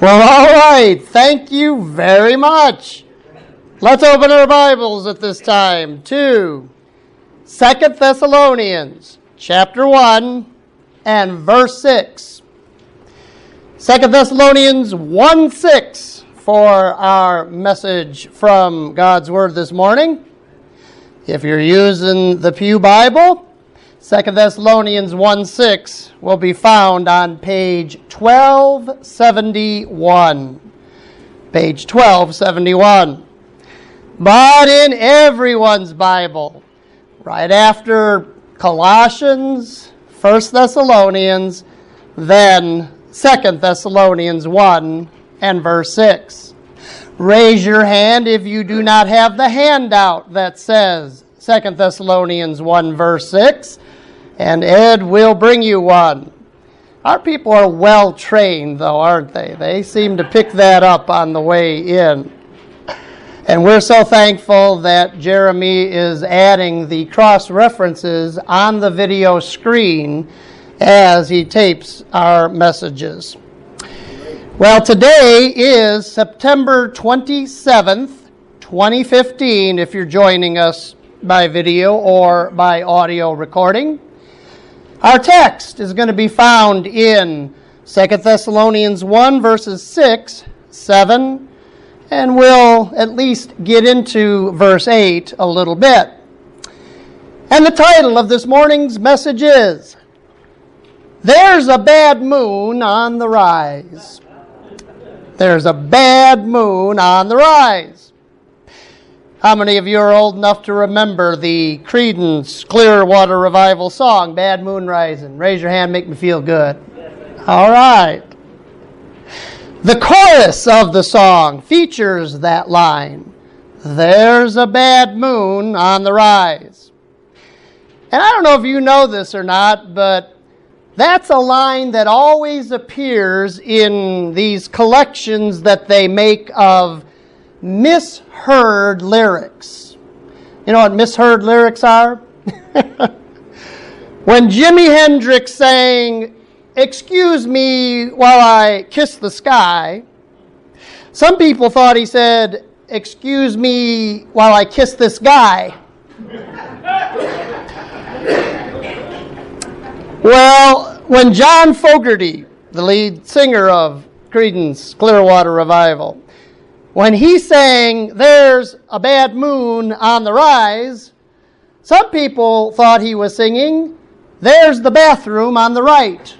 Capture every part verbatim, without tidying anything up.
Well, all right. Thank you very much. Let's open our Bibles at this time to Second Thessalonians chapter one and verse six. Second Thessalonians one six for our message from God's Word this morning. If you're using the Pew Bible, Second Thessalonians one six will be found on page twelve seventy-one. Page twelve seventy-one. But in everyone's Bible, right after Colossians, First Thessalonians, then Second Thessalonians one and verse six. Raise your hand if you do not have the handout that says Second Thessalonians one verse six. And Ed will bring you one. Our people are well trained, though, aren't they? They seem to pick that up on the way in. And we're so thankful that Jeremy is adding the cross references on the video screen as he tapes our messages. Well, today is September twenty-seventh, twenty fifteen, if you're joining us by video or by audio recording. Our text is going to be found in Second Thessalonians one, verses six, seven, and we'll at least get into verse eight a little bit. And the title of this morning's message is, There's a Bad Moon on the Rise. There's a bad moon on the rise. How many of you are old enough to remember the Creedence Clearwater Revival song, Bad Moon Rising? Raise your hand, make me feel good. All right. The chorus of the song features that line, There's a bad moon on the rise. And I don't know if you know this or not, but that's a line that always appears in these collections that they make of misheard lyrics. You know what misheard lyrics are? When Jimi Hendrix sang, "Excuse me while I kiss the sky," some people thought he said, "Excuse me while I kiss this guy." Well, when John Fogerty, the lead singer of Creedence Clearwater Revival, when he sang, "There's a bad moon on the rise," some people thought he was singing, "There's the bathroom on the right."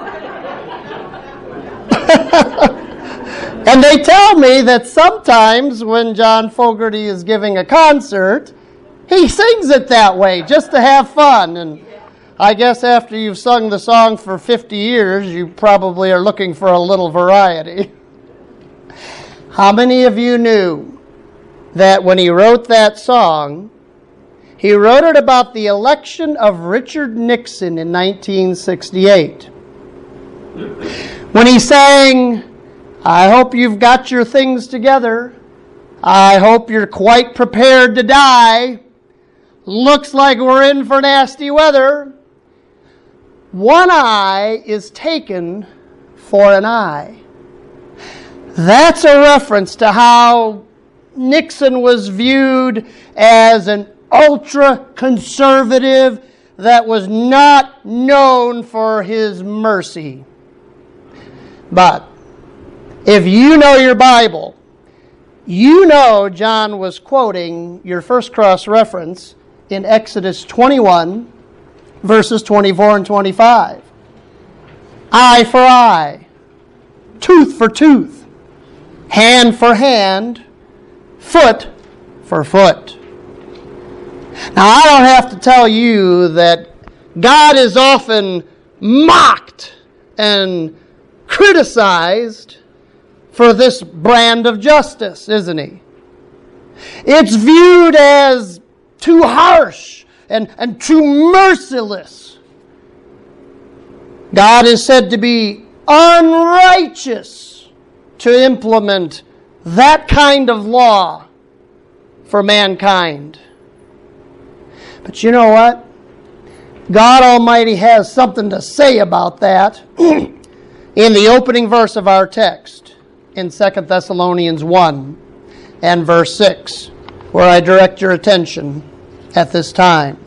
And they tell me that sometimes when John Fogerty is giving a concert, he sings it that way just to have fun. And I guess after you've sung the song for fifty years, you probably are looking for a little variety. How many of you knew that when he wrote that song, he wrote it about the election of Richard Nixon in nineteen sixty-eight? When he sang, "I hope you've got your things together. I hope you're quite prepared to die. Looks like we're in for nasty weather. One eye is taken for an eye." That's a reference to how Nixon was viewed as an ultra-conservative that was not known for his mercy. But if you know your Bible, you know John was quoting your first cross reference in Exodus twenty-one, verses twenty-four and twenty-five. Eye for eye, tooth for tooth, hand for hand, foot for foot. Now, I don't have to tell you that God is often mocked and criticized for this brand of justice, isn't he? It's viewed as too harsh and, and too merciless. God is said to be unrighteous to implement that kind of law for mankind. But you know what? God Almighty has something to say about that in the opening verse of our text. in Second Thessalonians one and verse six, where I direct your attention at this time.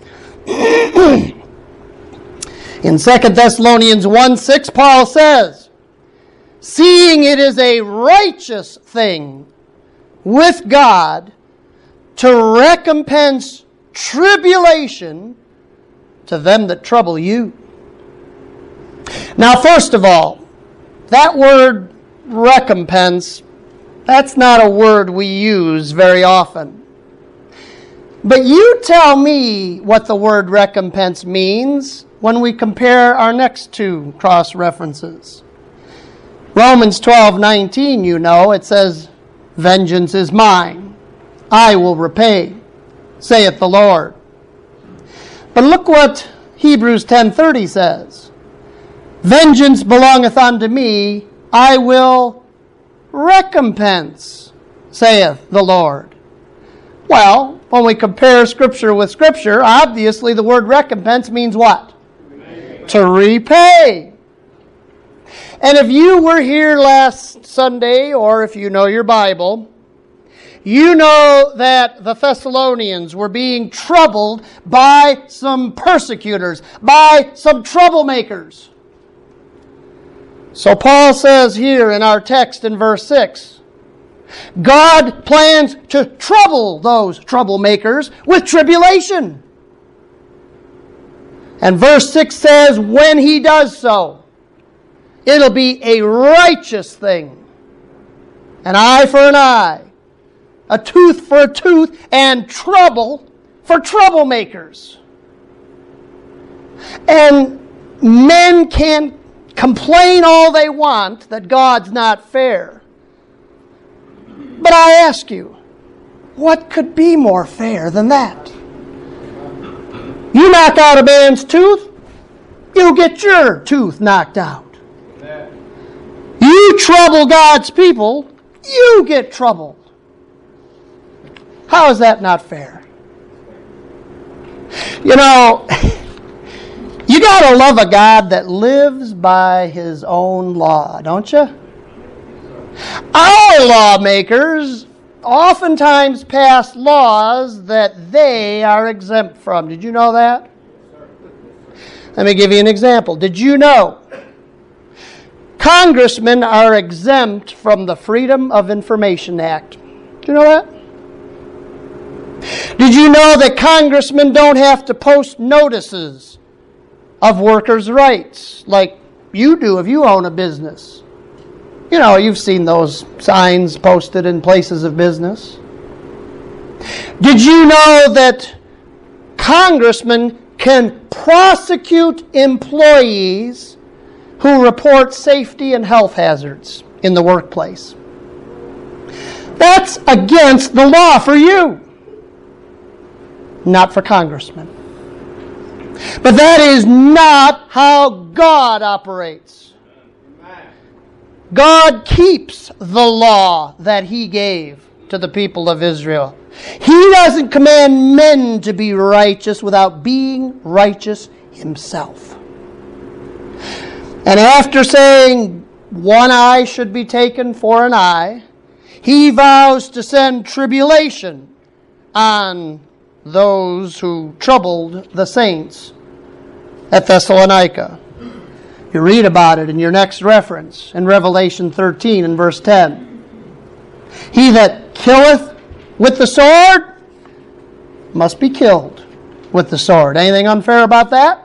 In Second Thessalonians one six, Paul says, seeing it is a righteous thing with God to recompense tribulation to them that trouble you. Now, first of all, that word recompense, that's not a word we use very often. But you tell me what the word recompense means when we compare our next two cross references. Romans twelve nineteen, you know, it says, vengeance is mine, I will repay, saith the Lord. But look what Hebrews ten thirty says. Vengeance belongeth unto me, I will recompense, saith the Lord. Well, when we compare Scripture with Scripture, obviously the word recompense means what? Repay. To repay. And if you were here last Sunday, or if you know your Bible, you know that the Thessalonians were being troubled by some persecutors, by some troublemakers. So Paul says here in our text in verse six, God plans to trouble those troublemakers with tribulation. And verse six says, when he does so, it'll be a righteous thing. An eye for an eye, a tooth for a tooth, and trouble for troublemakers. And men can complain all they want that God's not fair. But I ask you, what could be more fair than that? You knock out a man's tooth, you get your tooth knocked out. You trouble God's people, you get troubled. How is that not fair? You know, you got to love a God that lives by his own law, don't you? Our lawmakers oftentimes pass laws that they are exempt from. Did you know that? Let me give you an example. Did you know congressmen are exempt from the Freedom of Information Act? Did you know that? Did you know that congressmen don't have to post notices of workers' rights like you do if you own a business? You know, you've seen those signs posted in places of business. Did you know that congressmen can prosecute employees who report safety and health hazards in the workplace? That's against the law for you, not for congressmen. But that is not how God operates. God keeps the law that he gave to the people of Israel. He doesn't command men to be righteous without being righteous himself. And after saying one eye should be taken for an eye, he vows to send tribulation on those who troubled the saints at Thessalonica. You read about it in your next reference in Revelation thirteen and verse ten. He that killeth with the sword must be killed with the sword. Anything unfair about that?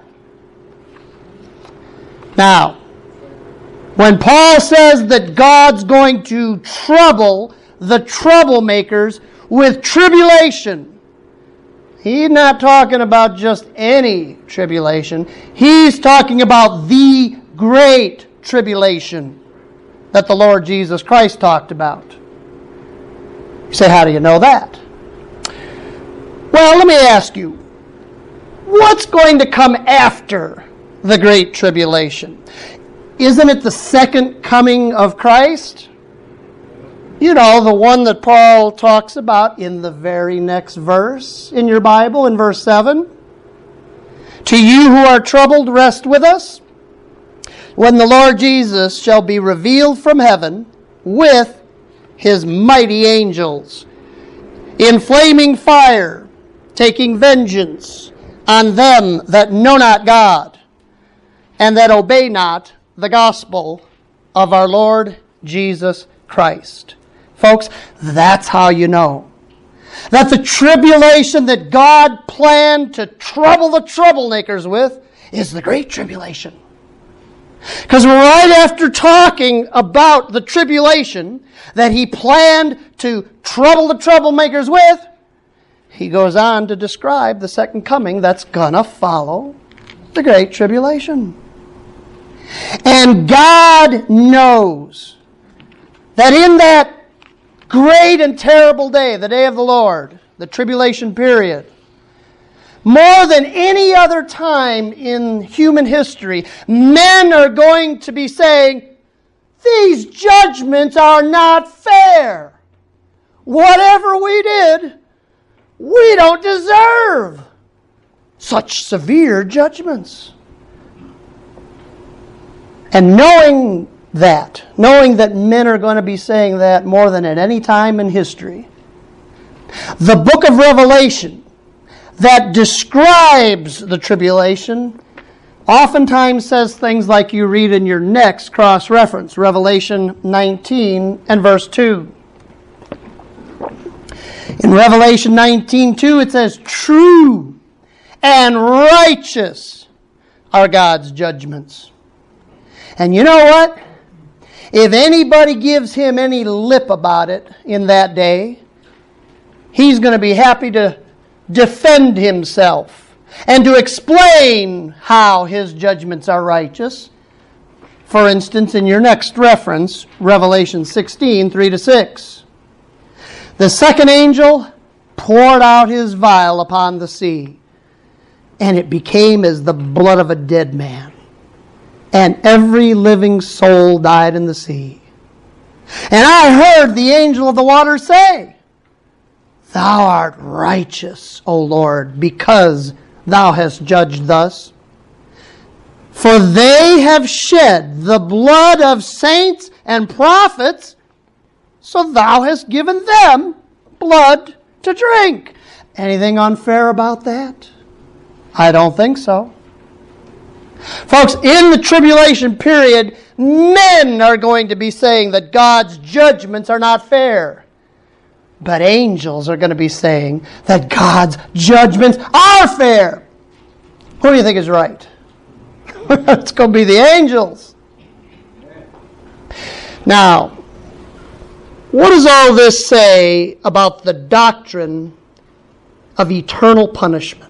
Now, when Paul says that God's going to trouble the troublemakers with tribulation, he's not talking about just any tribulation. He's talking about the great tribulation that the Lord Jesus Christ talked about. You say, how do you know that? Well, let me ask you, what's going to come after the great tribulation? Isn't it the second coming of Christ? You know, the one that Paul talks about in the very next verse in your Bible, in verse seven. To you who are troubled, rest with us. When the Lord Jesus shall be revealed from heaven with his mighty angels in flaming fire, taking vengeance on them that know not God and that obey not the gospel of our Lord Jesus Christ. Folks, that's how you know that the tribulation that God planned to trouble the troublemakers with is the Great Tribulation. Because right after talking about the tribulation that he planned to trouble the troublemakers with, he goes on to describe the second coming that's gonna follow the Great Tribulation. And God knows that in that great and terrible day, the day of the Lord, the tribulation period, more than any other time in human history, men are going to be saying, these judgments are not fair. Whatever we did, we don't deserve such severe judgments. And knowing that, knowing that men are going to be saying that more than at any time in history, the book of Revelation that describes the tribulation oftentimes says things like you read in your next cross-reference, Revelation nineteen and verse two. In Revelation nineteen two, it says, true and righteous are God's judgments. And you know what? If anybody gives him any lip about it in that day, he's going to be happy to defend himself and to explain how his judgments are righteous. For instance, in your next reference, Revelation sixteen, three to six. The second angel poured out his vial upon the sea, and it became as the blood of a dead man. And every living soul died in the sea. And I heard the angel of the water say, thou art righteous, O Lord, because thou hast judged thus. For they have shed the blood of saints and prophets, so thou hast given them blood to drink. Anything unfair about that? I don't think so. Folks, in the tribulation period, men are going to be saying that God's judgments are not fair. But angels are going to be saying that God's judgments are fair. Who do you think is right? It's going to be the angels. Now, what does all this say about the doctrine of eternal punishment?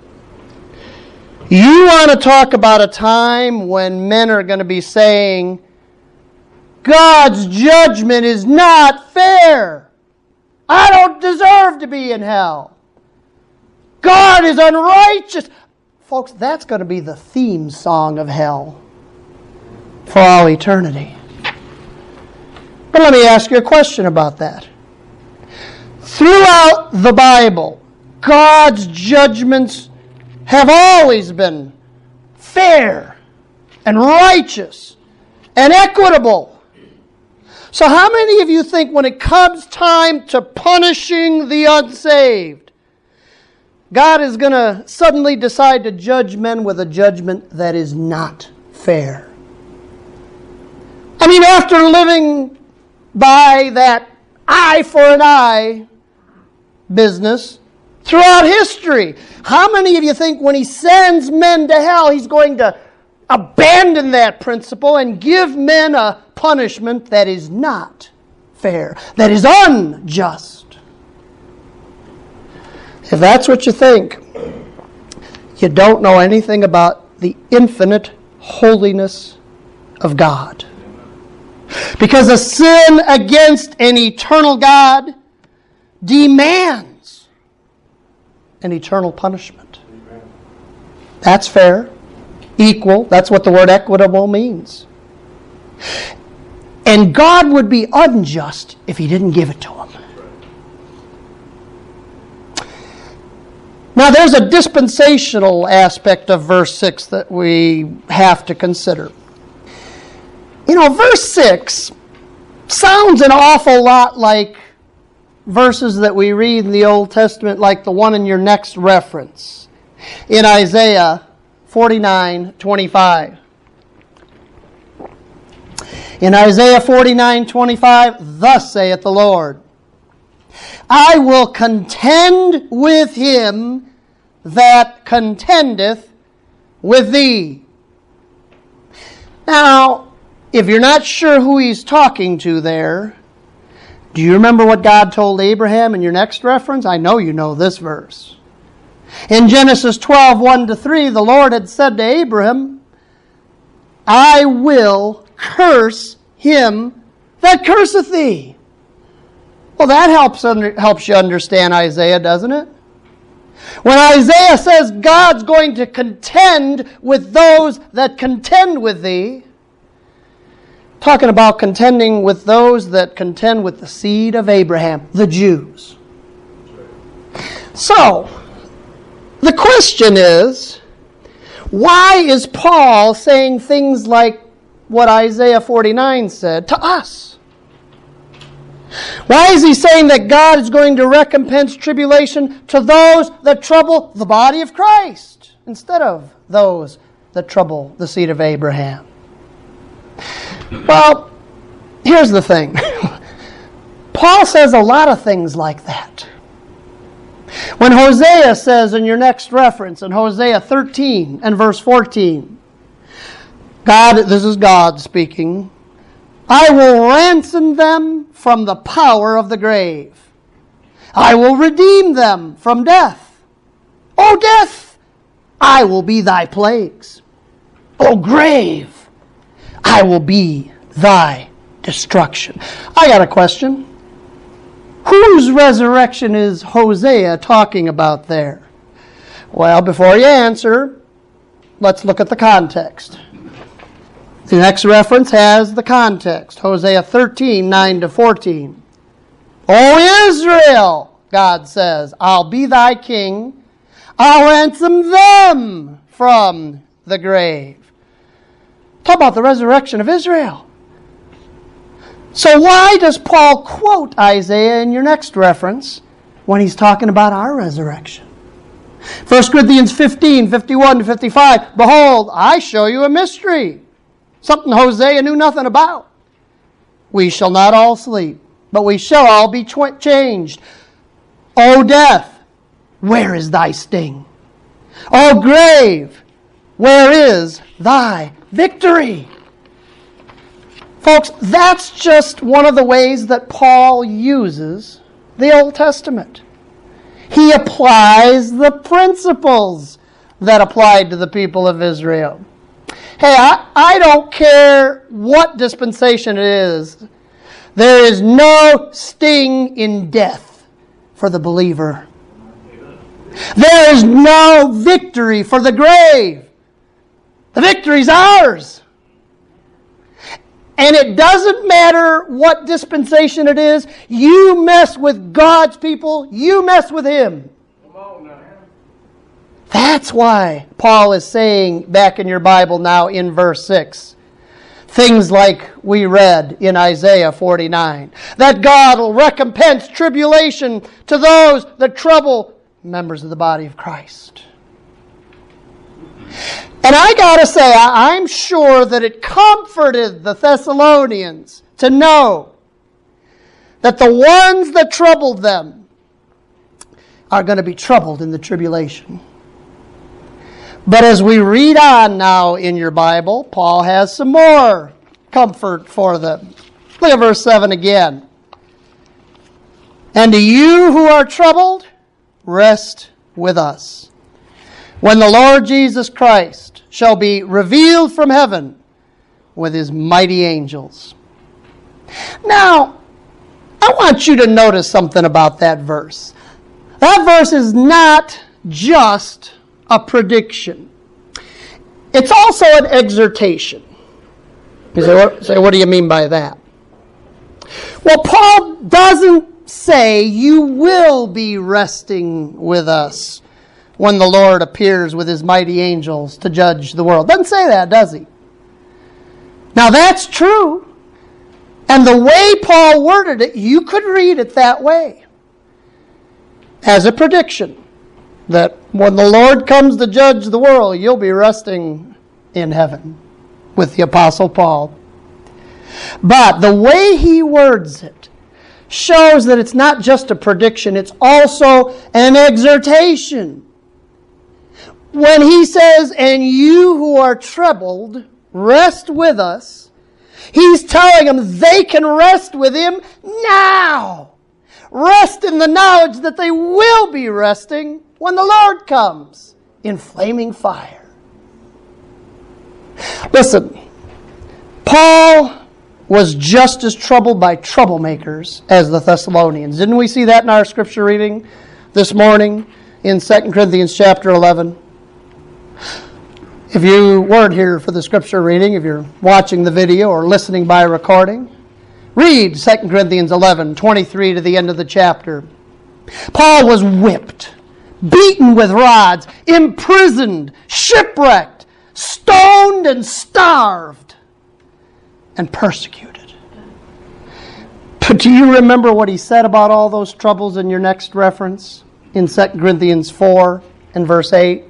You want to talk about a time when men are going to be saying, God's judgment is not fair. I don't deserve to be in hell. God is unrighteous. Folks, that's going to be the theme song of hell for all eternity. But let me ask you a question about that. Throughout the Bible, God's judgments have always been fair and righteous and equitable. So how many of you think when it comes time to punishing the unsaved, God is going to suddenly decide to judge men with a judgment that is not fair? I mean, after living by that eye for an eye business throughout history, how many of you think when he sends men to hell, he's going to abandon that principle and give men a punishment that is not fair, that is unjust? If that's what you think, you don't know anything about the infinite holiness of God. Because a sin against an eternal God demands an eternal punishment. That's fair, equal. That's what the word equitable means. And God would be unjust if he didn't give it to him. Now, there's a dispensational aspect of verse six that we have to consider. You know, verse six Sounds an awful lot like verses that we read in the Old Testament, like the one in your next reference, in Isaiah forty-nine twenty-five. In Isaiah forty-nine twenty-five, thus saith the Lord, I will contend with him that contendeth with thee. Now, if you're not sure who he's talking to there, do you remember what God told Abraham in your next reference? I know you know this verse. In Genesis twelve, one to three, the Lord had said to Abraham, I will curse him that curseth thee. Well, that helps, under, helps you understand Isaiah, doesn't it? When Isaiah says God's going to contend with those that contend with thee, talking about contending with those that contend with the seed of Abraham, the Jews. So, the question is, why is Paul saying things like what Isaiah forty-nine said to us? Why is he saying that God is going to recompense tribulation to those that trouble the body of Christ instead of those that trouble the seed of Abraham? Well, here's the thing. Paul says a lot of things like that. When Hosea says in your next reference, in Hosea thirteen and verse fourteen, God, this is God speaking, I will ransom them from the power of the grave. I will redeem them from death. O death, I will be thy plagues. O grave, I will be thy destruction. I got a question. Whose resurrection is Hosea talking about there? Well, before you answer, let's look at the context. The next reference has the context. Hosea thirteen, nine to fourteen. O Israel, God says, I'll be thy king. I'll ransom them from the grave. Talk about the resurrection of Israel. So why does Paul quote Isaiah in your next reference when he's talking about our resurrection? First Corinthians fifteen, fifty-one to fifty-five. Behold, I show you a mystery. Something Hosea knew nothing about. We shall not all sleep, but we shall all be tw- changed. O death, where is thy sting? O grave, where is thy victory? Folks, that's just one of the ways that Paul uses the Old Testament. He applies the principles that applied to the people of Israel. Hey, I, I don't care what dispensation it is. There is no sting in death for the believer. There is no victory for the grave. The victory's ours. And it doesn't matter what dispensation it is. You mess with God's people, you mess with Him. That's why Paul is saying back in your Bible now in verse six, things like we read in Isaiah forty-nine, that God will recompense tribulation to those that trouble members of the body of Christ. And I got to say, I'm sure that it comforted the Thessalonians to know that the ones that troubled them are going to be troubled in the tribulation. But as we read on now in your Bible, Paul has some more comfort for them. Look at verse seven again. And to you who are troubled, rest with us, when the Lord Jesus Christ shall be revealed from heaven with His mighty angels. Now, I want you to notice something about that verse. That verse is not just a prediction. It's also an exhortation. You say, what, say, what do you mean by that? Well, Paul doesn't say you will be resting with us when the Lord appears with His mighty angels to judge the world. Doesn't say that, does he? Now that's true. And the way Paul worded it, you could read it that way. As a prediction that when the Lord comes to judge the world, you'll be resting in heaven with the Apostle Paul. But the way he words it shows that it's not just a prediction, it's also an exhortation. When he says, and you who are troubled, rest with us, he's telling them they can rest with him now. Rest in the knowledge that they will be resting when the Lord comes in flaming fire. Listen, Paul was just as troubled by troublemakers as the Thessalonians. Didn't we see that in our scripture reading this morning in Second Corinthians chapter eleven? If you weren't here for the scripture reading, if you're watching the video or listening by recording, read Second Corinthians eleven, twenty-three to the end of the chapter. Paul was whipped, beaten with rods, imprisoned, shipwrecked, stoned and starved, and persecuted. But do you remember what he said about all those troubles in your next reference in Second Corinthians four and verse eight?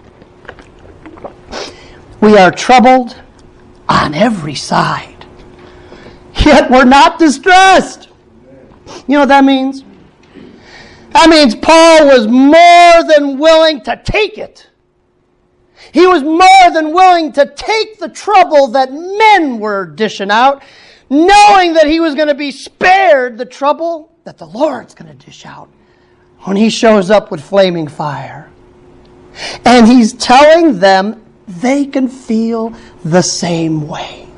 We are troubled on every side, yet we're not distressed. You know what that means? That means Paul was more than willing to take it. He was more than willing to take the trouble that men were dishing out, knowing that he was going to be spared the trouble that the Lord's going to dish out when he shows up with flaming fire. And he's telling them they can feel the same way.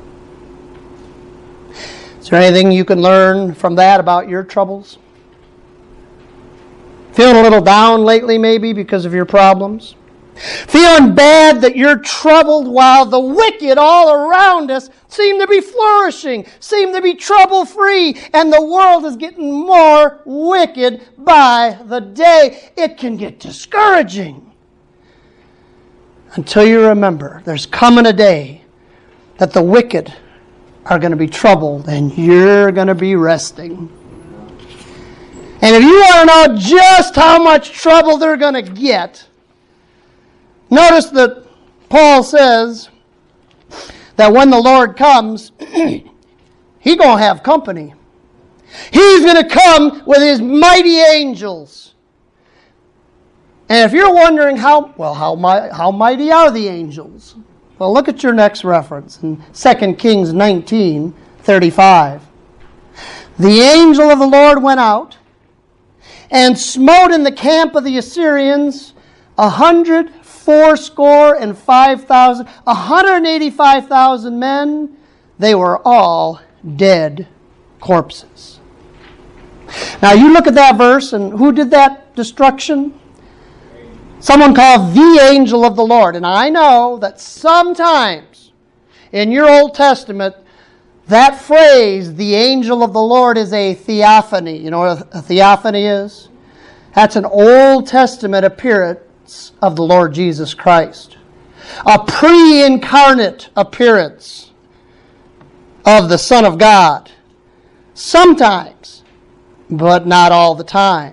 Is there anything you can learn from that about your troubles? Feeling a little down lately maybe because of your problems? Feeling bad that you're troubled while the wicked all around us seem to be flourishing, seem to be trouble-free, and the world is getting more wicked by the day. It can get discouraging. Until you remember, there's coming a day that the wicked are going to be troubled and you're going to be resting. And if you want to know just how much trouble they're going to get, notice that Paul says that when the Lord comes, He's going to have company. He's going to come with His mighty angels. And if you're wondering how, well, how, how mighty are the angels? Well, look at your next reference in Second Kings nineteen thirty-five. The angel of the Lord went out and smote in the camp of the Assyrians a hundred fourscore and five thousand, a hundred and eighty-five thousand men. They were all dead corpses. Now you look at that verse, and who did that destruction? Someone called the angel of the Lord. And I know that sometimes in your Old Testament, that phrase, the angel of the Lord, is a theophany. You know what a theophany is? That's an Old Testament appearance of the Lord Jesus Christ. A pre-incarnate appearance of the Son of God. Sometimes, but not all the time.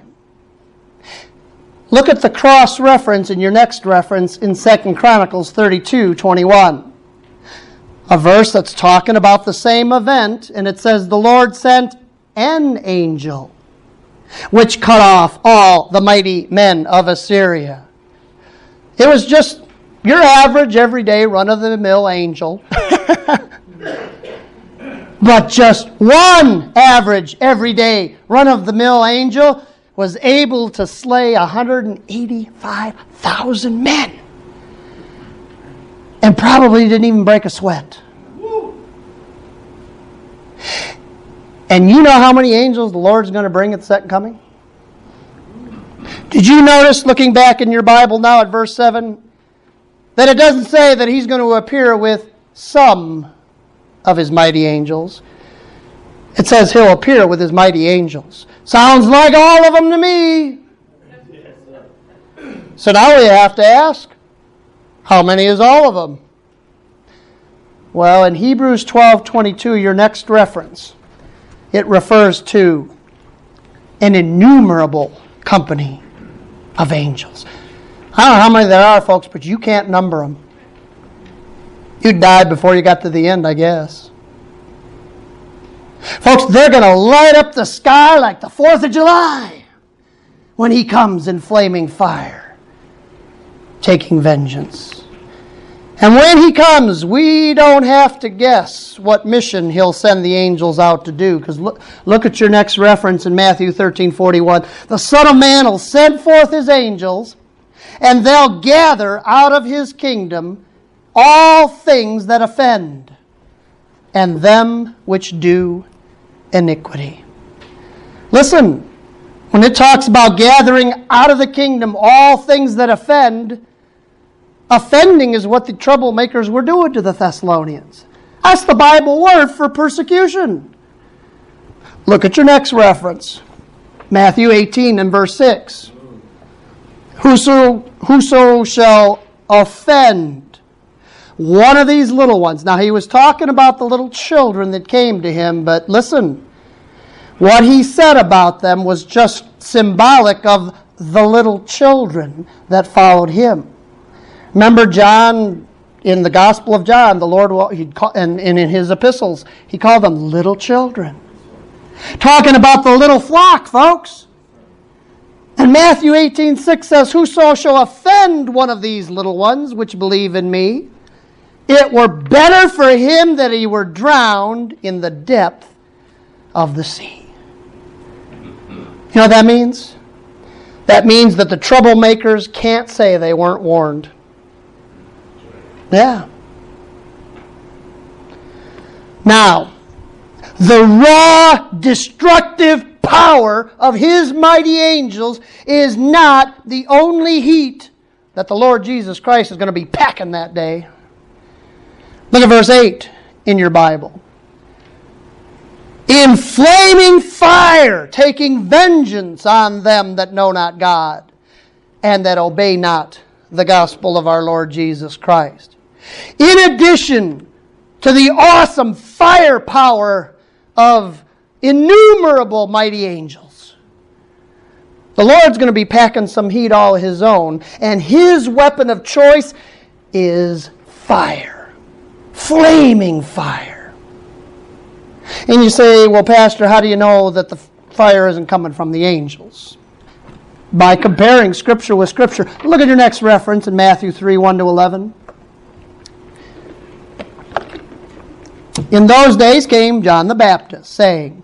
Look at the cross-reference in your next reference in Second Chronicles thirty-two twenty-one. A verse that's talking about the same event, and it says, the Lord sent an angel, which cut off all the mighty men of Assyria. It was just your average, everyday, run-of-the-mill angel. But just one average, everyday, run-of-the-mill angel was able to slay one hundred eighty-five thousand men. And probably didn't even break a sweat. And you know how many angels the Lord's going to bring at the second coming? Did you notice, looking back in your Bible now at verse seven, that it doesn't say that He's going to appear with some of His mighty angels. It says He'll appear with His mighty angels. Sounds like all of them to me. So now we have to ask, how many is all of them? Well, in Hebrews twelve twenty-two, your next reference, it refers to an innumerable company of angels. I don't know how many there are, folks, but you can't number them. You'd die before you got to the end, I guess. Folks, they're going to light up the sky like the fourth of July when he comes in flaming fire, taking vengeance. And when he comes, we don't have to guess what mission he'll send the angels out to do. Because look, look at your next reference in Matthew thirteen forty-one. The Son of Man will send forth his angels, and they'll gather out of his kingdom all things that offend, and them which do iniquity. Listen, when it talks about gathering out of the kingdom all things that offend, offending is what the troublemakers were doing to the Thessalonians. That's the Bible word for persecution. Look at your next reference. Matthew eighteen and verse six. Whoso, whoso shall offend one of these little ones. Now, he was talking about the little children that came to him, but listen, what he said about them was just symbolic of the little children that followed him. Remember John, in the Gospel of John, the Lord, he'd call, and, and in his epistles, he called them little children. Talking about the little flock, folks. And Matthew eighteen six says, whoso shall offend one of these little ones which believe in me, it were better for him that he were drowned in the depth of the sea. You know what that means? That means that the troublemakers can't say they weren't warned. Yeah. Now, the raw, destructive power of his mighty angels is not the only heat that the Lord Jesus Christ is going to be packing that day. Look at verse eight in your Bible. In flaming fire, taking vengeance on them that know not God, and that obey not the gospel of our Lord Jesus Christ. In addition to the awesome firepower of innumerable mighty angels, the Lord's going to be packing some heat all his own, and his weapon of choice is fire. Flaming fire. And you say, well, Pastor, how do you know that the fire isn't coming from the angels? By comparing Scripture with Scripture. Look at your next reference in Matthew three, one to eleven. In those days came John the Baptist, saying,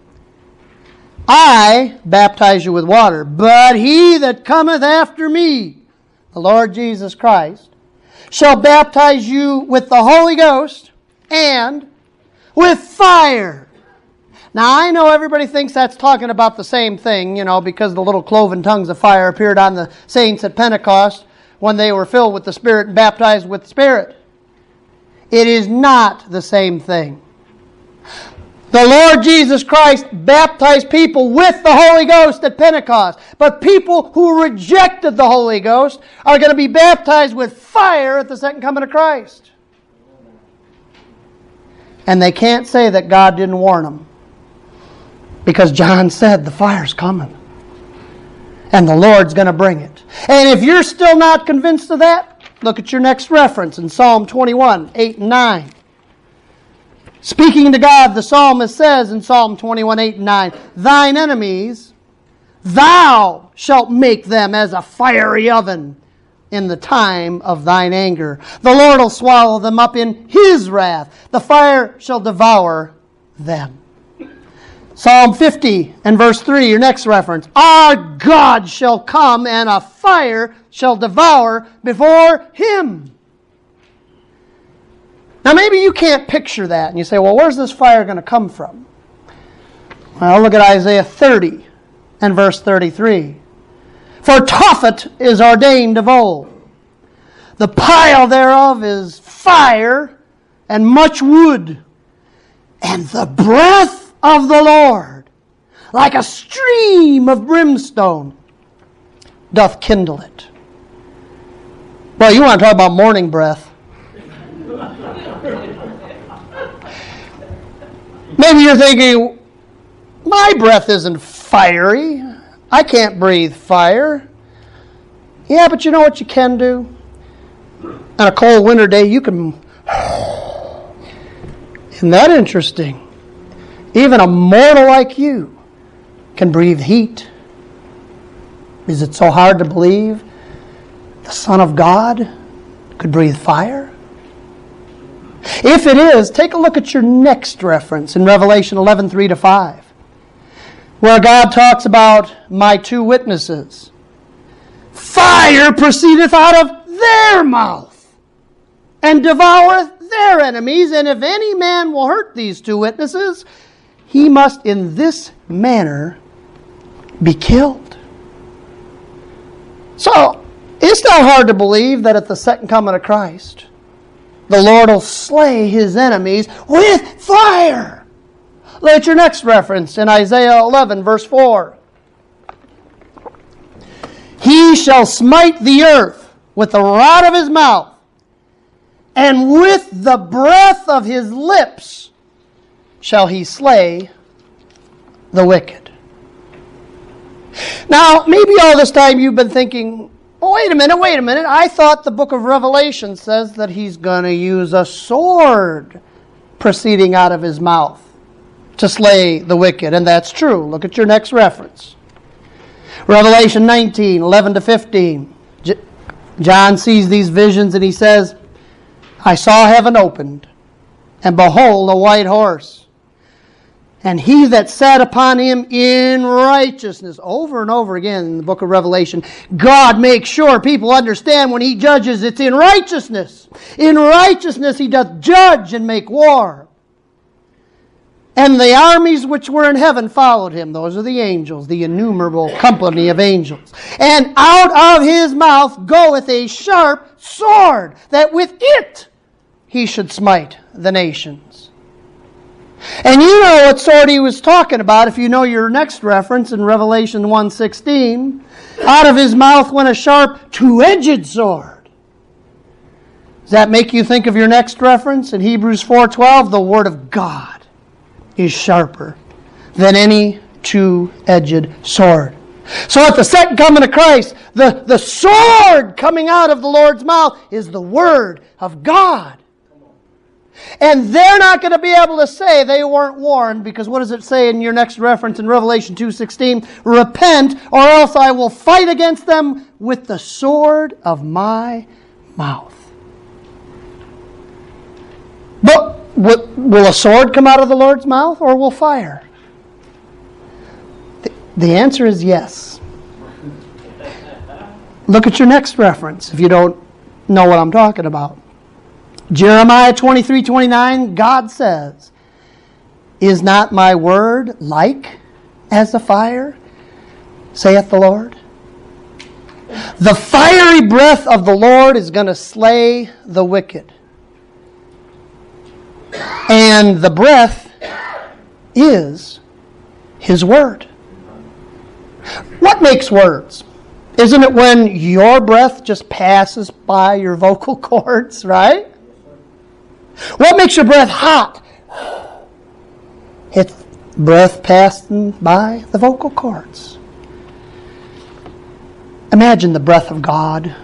I baptize you with water, but he that cometh after me, the Lord Jesus Christ, shall baptize you with the Holy Ghost and with fire. Now, I know everybody thinks that's talking about the same thing, you know, because the little cloven tongues of fire appeared on the saints at Pentecost when they were filled with the Spirit and baptized with the Spirit. It is not the same thing. The Lord Jesus Christ baptized people with the Holy Ghost at Pentecost. But people who rejected the Holy Ghost are going to be baptized with fire at the second coming of Christ. And they can't say that God didn't warn them. Because John said the fire's coming. And the Lord's going to bring it. And if you're still not convinced of that, look at your next reference in Psalm twenty-one, eight and nine. Speaking to God, the psalmist says in Psalm twenty-one, eight and nine, Thine enemies, thou shalt make them as a fiery oven in the time of thine anger. The Lord will swallow them up in his wrath. The fire shall devour them. Psalm fifty and verse three, your next reference. Our God shall come and a fire shall devour before him. Now maybe you can't picture that and you say, well, where's this fire going to come from? Well, look at Isaiah thirty and verse thirty-three. For Tophet is ordained of old. The pile thereof is fire and much wood. And the breath of the Lord, like a stream of brimstone, doth kindle it. Well, you want to talk about morning breath. Maybe you're thinking, My breath isn't fiery. I can't breathe fire. Yeah, but you know what you can do? On a cold winter day, you can... Isn't that interesting? Even a mortal like you can breathe heat. Is it so hard to believe the Son of God could breathe fire? If it is, take a look at your next reference in Revelation eleven, three to five, where God talks about my two witnesses. Fire proceedeth out of their mouth, and devoureth their enemies, and if any man will hurt these two witnesses, he must in this manner be killed. So, it's not hard to believe that at the second coming of Christ, the Lord will slay his enemies with fire. Look at your next reference in Isaiah eleven, verse four. He shall smite the earth with the rod of his mouth, and with the breath of his lips shall he slay the wicked. Now, maybe all this time you've been thinking, oh, wait a minute, wait a minute. I thought the book of Revelation says that he's going to use a sword proceeding out of his mouth to slay the wicked. And that's true. Look at your next reference. Revelation nineteen, eleven to fifteen. J- John sees these visions and he says, I saw heaven opened, and behold, a white horse. And he that sat upon him in righteousness. Over and over again in the book of Revelation, God makes sure people understand when he judges, it's in righteousness. In righteousness he doth judge and make war. And the armies which were in heaven followed him. Those are the angels, the innumerable company of angels. And out of his mouth goeth a sharp sword, that with it he should smite the nations. And you know what sword he was talking about if you know your next reference in Revelation one sixteen. Out of his mouth went a sharp two-edged sword. Does that make you think of your next reference in Hebrews four twelve? The Word of God is sharper than any two-edged sword. So at the second coming of Christ, the, the sword coming out of the Lord's mouth is the Word of God. And they're not going to be able to say they weren't warned, because what does it say in your next reference in Revelation two sixteen? Repent, or else I will fight against them with the sword of my mouth. But will a sword come out of the Lord's mouth, or will fire? The answer is yes. Look at your next reference if you don't know what I'm talking about. Jeremiah twenty-three twenty-nine, God says, is not my word like as the fire, saith the Lord? The fiery breath of the Lord is going to slay the wicked. And the breath is His word. What makes words? Isn't it when your breath just passes by your vocal cords, right? What makes your breath hot? It's breath passing by the vocal cords. Imagine the breath of God.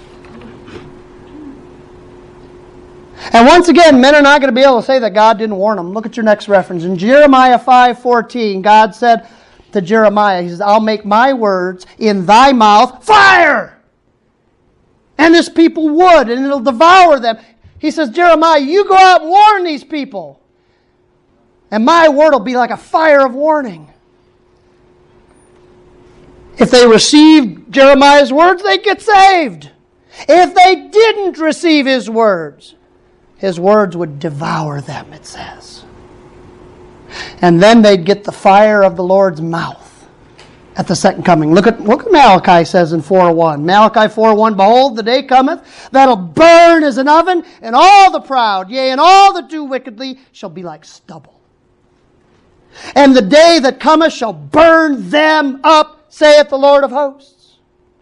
And once again, men are not going to be able to say that God didn't warn them. Look at your next reference. In Jeremiah five fourteen, God said to Jeremiah, He says, I'll make my words in thy mouth fire. And this people would, and it'll devour them. He says, Jeremiah, you go out and warn these people. And my word will be like a fire of warning. If they received Jeremiah's words, they'd get saved. If they didn't receive his words, his words would devour them, it says. And then they'd get the fire of the Lord's mouth at the second coming. Look at look what Malachi says in four one. Malachi four one, behold, the day cometh, that'll burn as an oven, and all the proud, yea, and all that do wickedly, shall be like stubble. And the day that cometh shall burn them up, saith the Lord of hosts.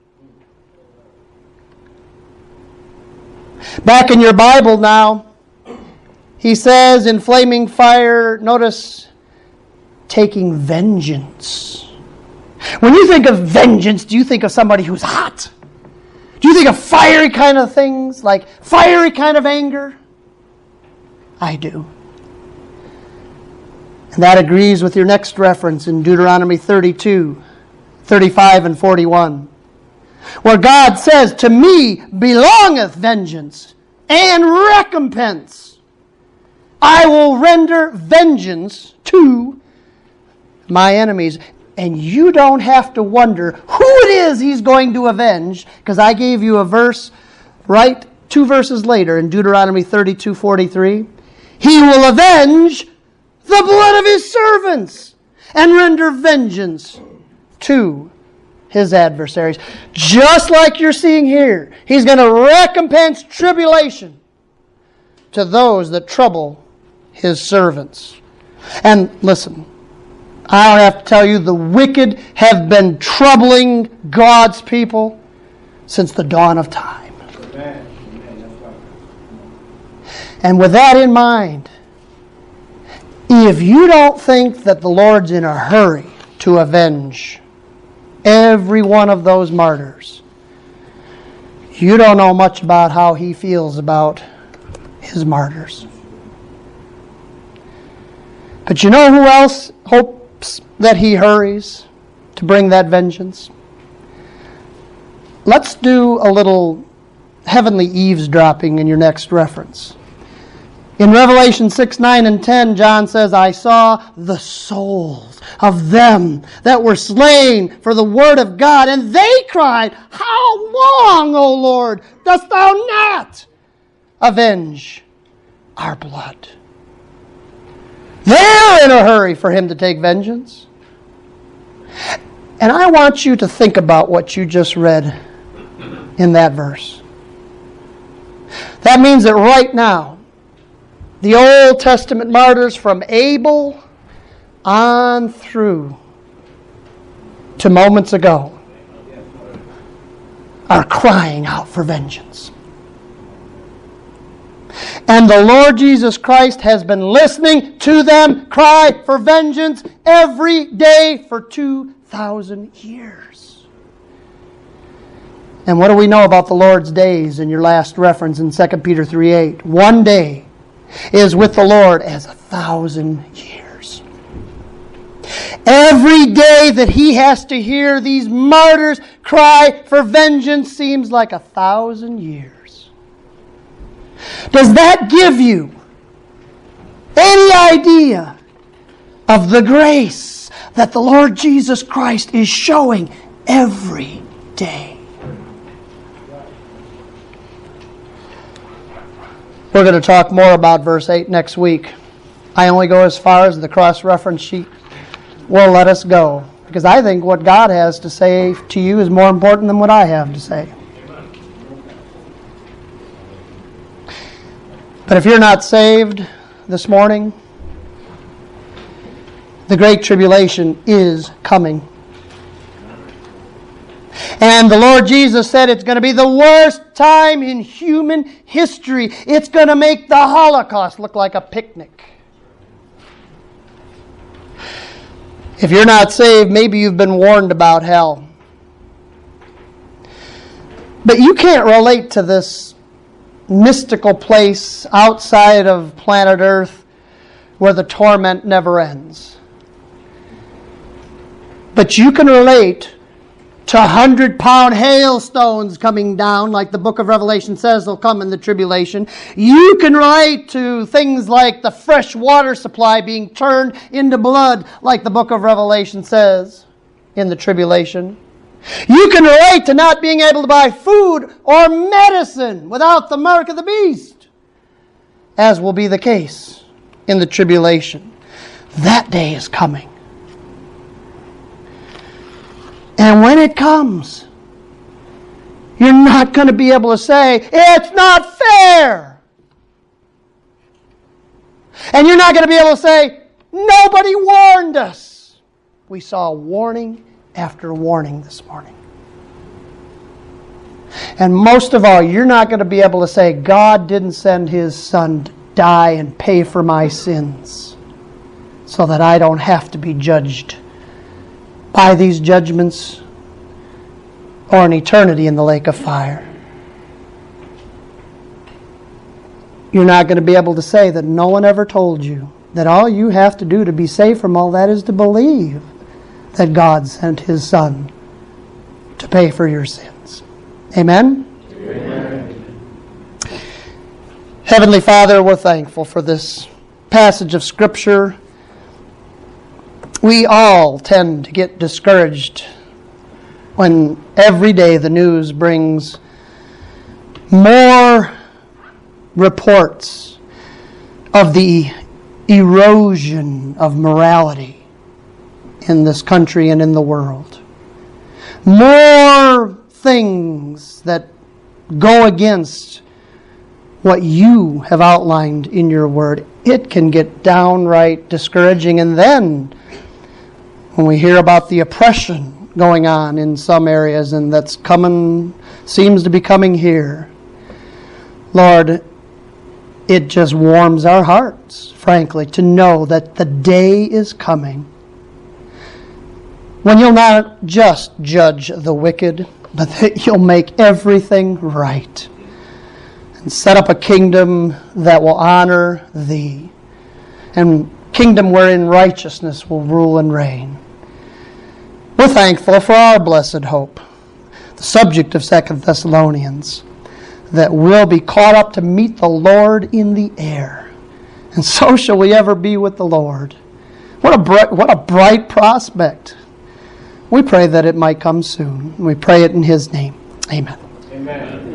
Back in your Bible now, he says in flaming fire, notice, taking vengeance. When you think of vengeance, do you think of somebody who's hot? Do you think of fiery kind of things, like fiery kind of anger? I do. And that agrees with your next reference in Deuteronomy thirty-two, thirty-five and forty-one, where God says, "To me belongeth vengeance and recompense. I will render vengeance to my enemies." And you don't have to wonder who it is he's going to avenge, because I gave you a verse right two verses later in Deuteronomy thirty-two forty-three. He will avenge the blood of his servants and render vengeance to his adversaries. Just like you're seeing here, he's going to recompense tribulation to those that trouble his servants. And listen, I don't have to tell you, the wicked have been troubling God's people since the dawn of time. Amen. And with that in mind, if you don't think that the Lord's in a hurry to avenge every one of those martyrs, you don't know much about how he feels about his martyrs. But you know who else hopes that he hurries to bring that vengeance? Let's do a little heavenly eavesdropping in your next reference. In Revelation six, nine, and ten, John says, "I saw the souls of them that were slain for the word of God, and they cried, How long, O Lord, dost thou not avenge our blood?" They're in a hurry for him to take vengeance. And I want you to think about what you just read in that verse. That means that right now, the Old Testament martyrs from Abel on through to moments ago are crying out for vengeance. And the Lord Jesus Christ has been listening to them cry for vengeance every day for two thousand years. And what do we know about the Lord's days in your last reference in Second Peter three eight? One day is with the Lord as a thousand years. Every day that he has to hear these martyrs cry for vengeance seems like a thousand years. Does that give you any idea of the grace that the Lord Jesus Christ is showing every day? We're going to talk more about verse eight next week. I only go as far as the cross-reference sheet will let us go, because I think what God has to say to you is more important than what I have to say. But if you're not saved this morning, the Great Tribulation is coming. And the Lord Jesus said it's going to be the worst time in human history. It's going to make the Holocaust look like a picnic. If you're not saved, maybe you've been warned about hell. But you can't relate to this mystical place outside of planet Earth where the torment never ends. But you can relate to hundred-pound hailstones coming down, like the book of Revelation says they'll come in the tribulation. You can relate to things like the fresh water supply being turned into blood, like the book of Revelation says in the tribulation. You can relate to not being able to buy food or medicine without the mark of the beast, as will be the case in the tribulation. That day is coming. And when it comes, you're not going to be able to say, it's not fair. And you're not going to be able to say, nobody warned us. We saw warning after warning this morning. And most of all, you're not going to be able to say, God didn't send his son to die and pay for my sins so that I don't have to be judged by these judgments or an eternity in the lake of fire. You're not going to be able to say that no one ever told you, that all you have to do to be saved from all that is to believe that God sent His Son to pay for your sins. Amen? Amen. Heavenly Father, we're thankful for this passage of Scripture. We all tend to get discouraged when every day the news brings more reports of the erosion of morality in this country and in the world. More things that go against what you have outlined in your word. It can get downright discouraging. And then when we hear about the oppression going on in some areas, and that's coming, seems to be coming here, Lord, it just warms our hearts, frankly, to know that the day is coming when you'll not just judge the wicked, but that you'll make everything right and set up a kingdom that will honor Thee, and kingdom wherein righteousness will rule and reign. We're thankful for our blessed hope, the subject of Second Thessalonians, that we'll be caught up to meet the Lord in the air. And so shall we ever be with the Lord. What a bright, what a bright prospect. We pray that it might come soon. We pray it in His name. Amen. Amen.